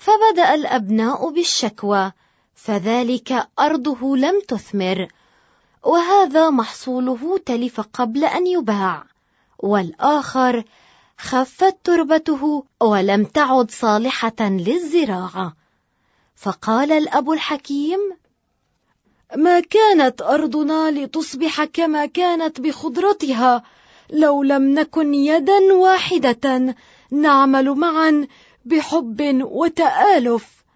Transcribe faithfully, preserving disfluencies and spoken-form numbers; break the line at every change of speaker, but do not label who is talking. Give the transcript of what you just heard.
فبدأ الأبناء بالشكوى، فذلك أرضه لم تثمر، وهذا محصوله تلف قبل أن يباع، والآخر خفت تربته ولم تعد صالحة للزراعة. فقال الأب الحكيم: ما كانت أرضنا لتصبح كما كانت بخضرتها لو لم نكن يدا واحدة نعمل معا بحب وتآلف،